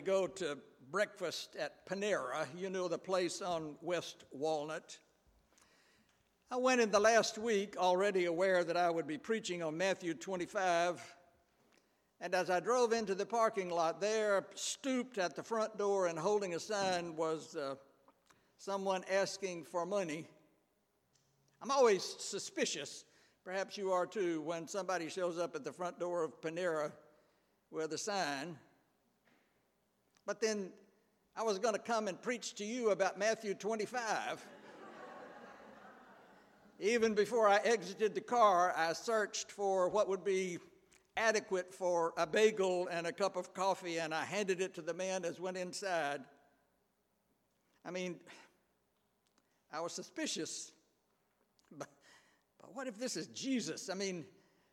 Go to breakfast at Panera, the place on West Walnut. I went in the last week already aware that I would be preaching on Matthew 25, and as I drove into the parking lot there, stooped at the front door and holding a sign was someone asking for money. I'm always suspicious, perhaps you are too, when somebody shows up at the front door of Panera with a sign. But then I was going to come and preach to you about Matthew 25. Even before I exited the car, I searched for what would be adequate for a bagel and a cup of coffee, and I handed it to the man as went inside. I was suspicious. But what if this is Jesus? It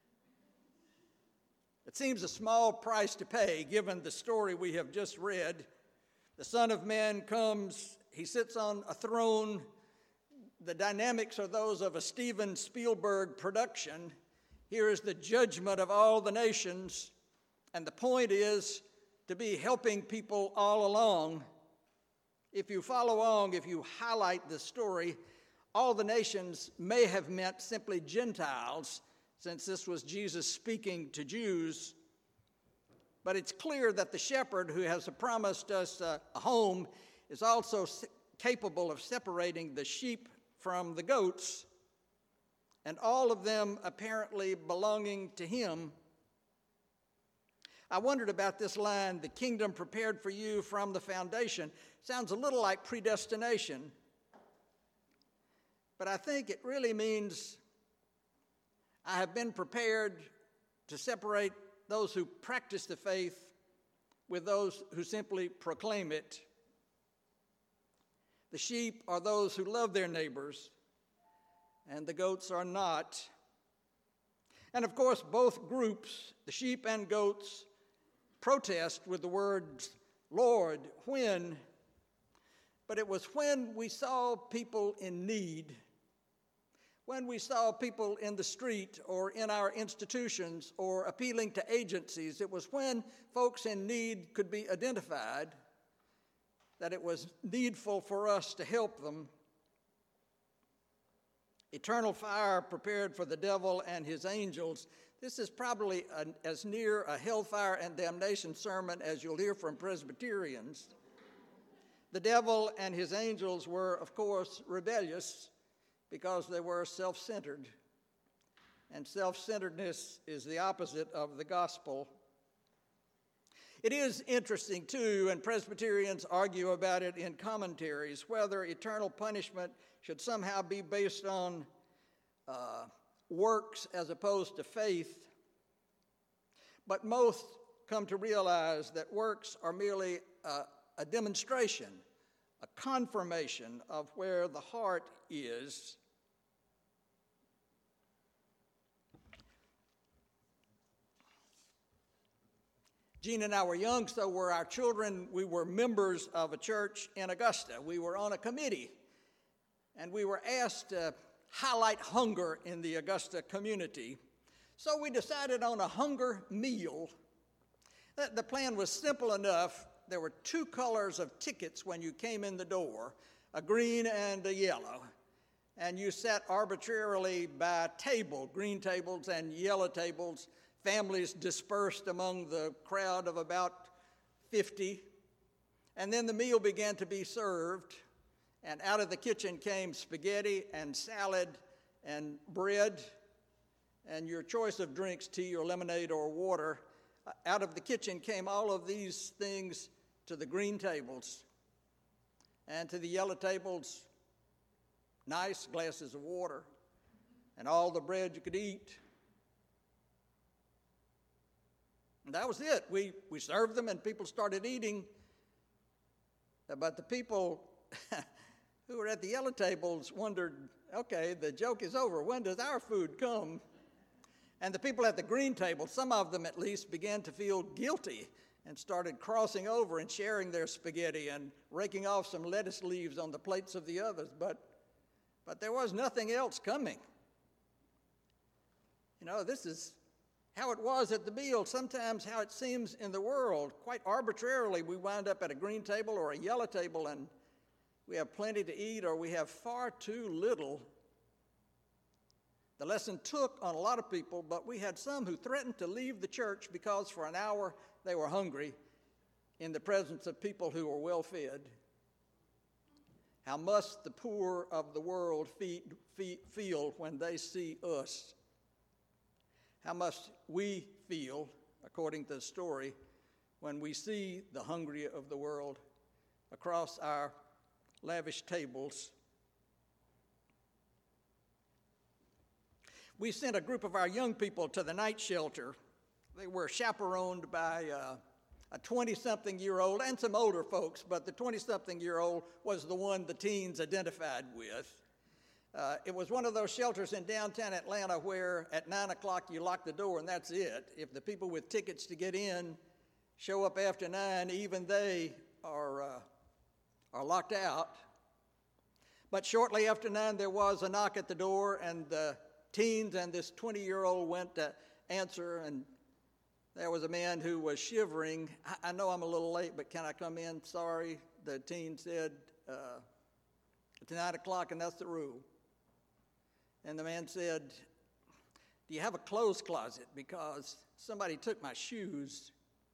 seems a small price to pay given the story we have just read. The Son of Man comes, he sits on a throne. The dynamics are those of a Steven Spielberg production. Here is the judgment of all the nations, and the point is to be helping people all along. If you follow along, if you highlight the story, all the nations may have meant simply Gentiles, since this was Jesus speaking to Jews. But it's clear that the shepherd who has promised us a home is also capable of separating the sheep from the goats, and all of them apparently belonging to him. I wondered about this line, the kingdom prepared for you from the foundation. Sounds a little like predestination, but I think it really means I have been prepared to separate those who practice the faith with those who simply proclaim it. The sheep are those who love their neighbors, and the goats are not. And of course, both groups, the sheep and goats, protest with the words, Lord, when? But it was when we saw people in need, when we saw people in the street or in our institutions or appealing to agencies, it was when folks in need could be identified that it was needful for us to help them. Eternal fire prepared for the devil and his angels. This is probably as near a hellfire and damnation sermon as you'll hear from Presbyterians. The devil and his angels were, of course, rebellious because they were self-centered. And self-centeredness is the opposite of the gospel. It is interesting, too, and Presbyterians argue about it in commentaries, whether eternal punishment should somehow be based on works as opposed to faith. But most come to realize that works are merely a demonstration, a confirmation of where the heart is. Jean and I were young, so were our children. We were members of a church in Augusta. We were on a committee, and we were asked to highlight hunger in the Augusta community. So we decided on a hunger meal. The plan was simple enough. There were two colors of tickets when you came in the door, a green and a yellow. And you sat arbitrarily by table, green tables and yellow tables, families dispersed among the crowd of about 50. And then the meal began to be served, and out of the kitchen came spaghetti and salad and bread and your choice of drinks, tea or lemonade or water. Out of the kitchen came all of these things to the green tables, and to the yellow tables, nice glasses of water and all the bread you could eat. And that was it. We served them and people started eating. But the people who were at the yellow tables wondered, okay, the joke is over. When does our food come? And the people at the green table, some of them at least, began to feel guilty and started crossing over and sharing their spaghetti and raking off some lettuce leaves on the plates of the others. But there was nothing else coming. This is how it was at the meal, sometimes how it seems in the world. Quite arbitrarily, we wind up at a green table or a yellow table and we have plenty to eat or we have far too little. The lesson took on a lot of people, but we had some who threatened to leave the church because for an hour they were hungry in the presence of people who were well fed. How must the poor of the world feel when they see us? How must we feel, according to the story, when we see the hungry of the world across our lavish tables? We sent a group of our young people to the night shelter. They were chaperoned by a 20-something-year-old and some older folks, but the 20-something-year-old was the one the teens identified with. It was one of those shelters in downtown Atlanta where at 9 o'clock you lock the door and that's it. If the people with tickets to get in show up after 9, even they are locked out. But shortly after 9, there was a knock at the door, and the teens and this 20-year-old went to answer, and there was a man who was shivering. I know I'm a little late, but can I come in? Sorry, the teen said, it's 9 o'clock and that's the rule. And the man said, do you have a clothes closet? Because somebody took my shoes.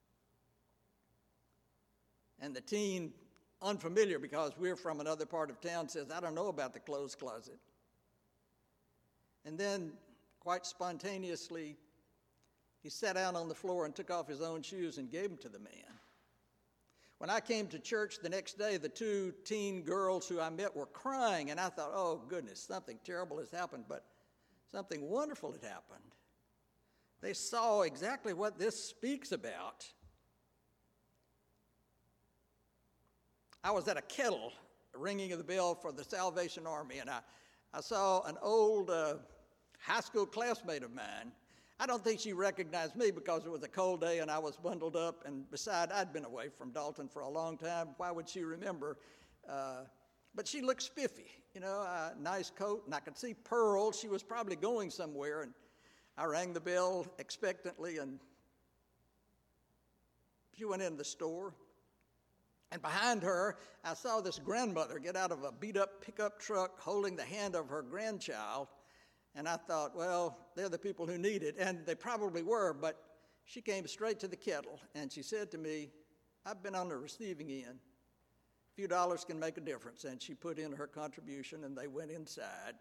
And the teen, unfamiliar because we're from another part of town, says, I don't know about the clothes closet. And then, quite spontaneously, he sat down on the floor and took off his own shoes and gave them to the man. When I came to church the next day, the two teen girls who I met were crying, and I thought, oh, goodness, something terrible has happened, but something wonderful had happened. They saw exactly what this speaks about. I was at a kettle, ringing of the bell for the Salvation Army, and I saw an old high school classmate of mine. I don't think she recognized me because it was a cold day and I was bundled up, and besides, I'd been away from Dalton for a long time. Why would she remember? But she looked spiffy, a nice coat, and I could see pearls. She was probably going somewhere, and I rang the bell expectantly, and she went in the store. And behind her, I saw this grandmother get out of a beat-up pickup truck holding the hand of her grandchild. And I thought, well, they're the people who need it. And they probably were, but she came straight to the kettle. And she said to me, I've been on the receiving end. A few dollars can make a difference. And she put in her contribution, and they went inside.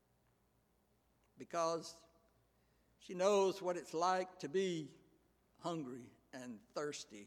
Because she knows what it's like to be hungry and thirsty.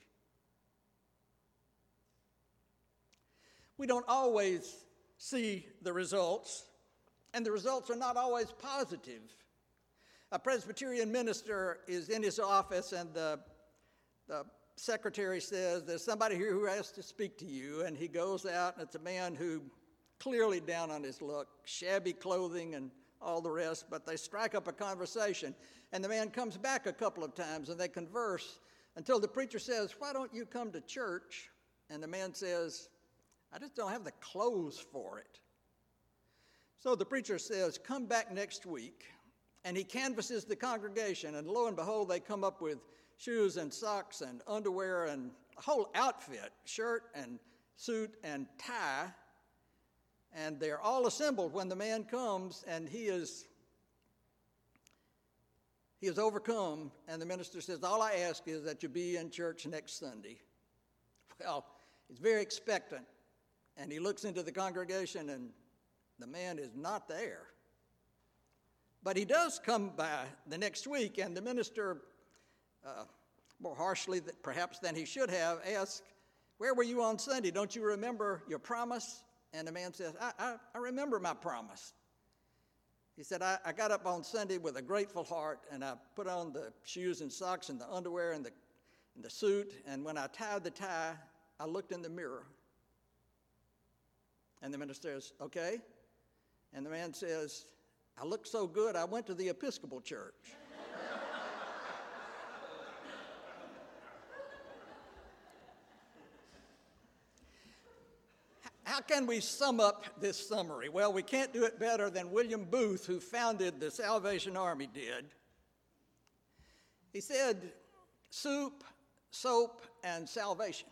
We don't always see the results, and the results are not always positive. A Presbyterian minister is in his office, and the secretary says, there's somebody here who has to speak to you, and he goes out, and it's a man who clearly down on his luck, shabby clothing and all the rest, but they strike up a conversation, and the man comes back a couple of times, and they converse until the preacher says, why don't you come to church? And the man says, I just don't have the clothes for it. So the preacher says, come back next week. And he canvasses the congregation, and lo and behold, they come up with shoes and socks and underwear and a whole outfit, shirt and suit and tie. And they're all assembled when the man comes, and he is overcome. And the minister says, all I ask is that you be in church next Sunday. Well, he's very expectant. And he looks into the congregation, and the man is not there. But he does come by the next week, and the minister, more harshly perhaps than he should have, asks, where were you on Sunday? Don't you remember your promise? And the man says, I remember my promise. He said, I got up on Sunday with a grateful heart, and I put on the shoes and socks and the underwear and the suit, and when I tied the tie, I looked in the mirror. And the minister says, okay. And the man says, I looked so good, I went to the Episcopal church. How can we sum up this summary? Well, we can't do it better than William Booth, who founded the Salvation Army, did. He said, soup, soap, and salvation.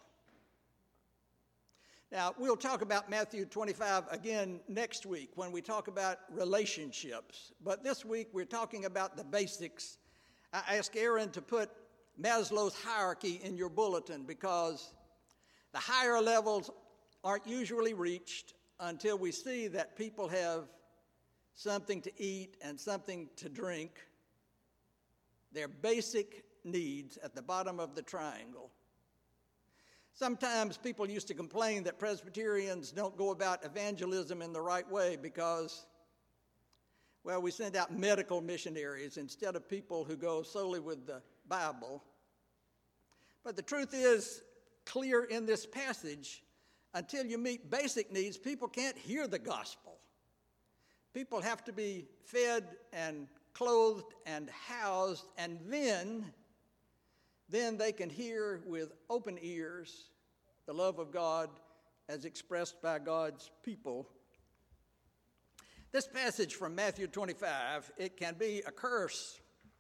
Now, we'll talk about Matthew 25 again next week when we talk about relationships. But this week, we're talking about the basics. I asked Aaron to put Maslow's hierarchy in your bulletin because the higher levels aren't usually reached until we see that people have something to eat and something to drink. Their basic needs at the bottom of the triangle. Sometimes people used to complain that Presbyterians don't go about evangelism in the right way because, well, we send out medical missionaries instead of people who go solely with the Bible. But the truth is clear in this passage. Until you meet basic needs, people can't hear the gospel. People have to be fed and clothed and housed, and then they can hear with open ears the love of God as expressed by God's people. This passage from Matthew 25, it can be a curse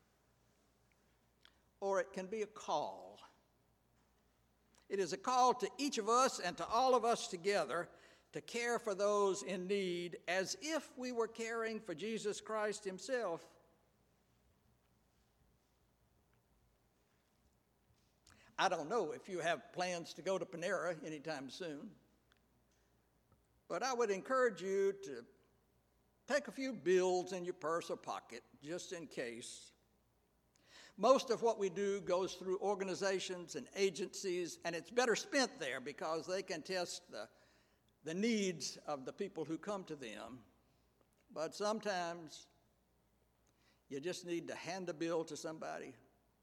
or it can be a call. It is a call to each of us and to all of us together to care for those in need as if we were caring for Jesus Christ himself. I don't know if you have plans to go to Panera anytime soon, but I would encourage you to take a few bills in your purse or pocket just in case. Most of what we do goes through organizations and agencies, and it's better spent there because they can test the needs of the people who come to them. But sometimes you just need to hand a bill to somebody.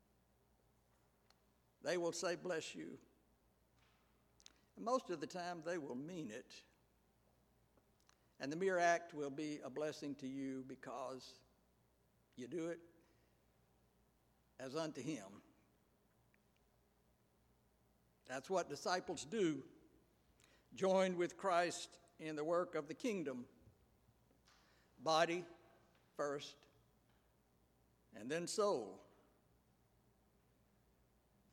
They will say, bless you. And most of the time, they will mean it. And the mere act will be a blessing to you because you do it as unto him. That's what disciples do, joined with Christ in the work of the kingdom. Body first, and then soul.